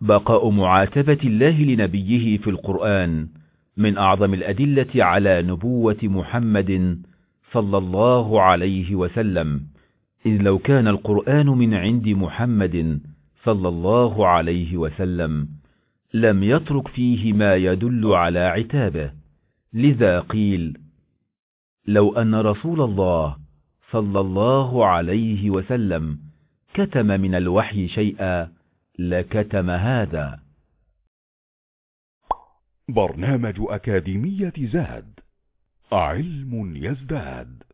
بقاء معاتبة الله لنبيه في القرآن من أعظم الأدلة على نبوة محمد صلى الله عليه وسلم، إذ لو كان القرآن من عند محمد صلى الله عليه وسلم لم يترك فيه ما يدل على عتابه. لذا قيل: لو أن رسول الله صلى الله عليه وسلم كتم من الوحي شيئا لكتم هذا. برنامج أكاديمية زاد، علم يزداد.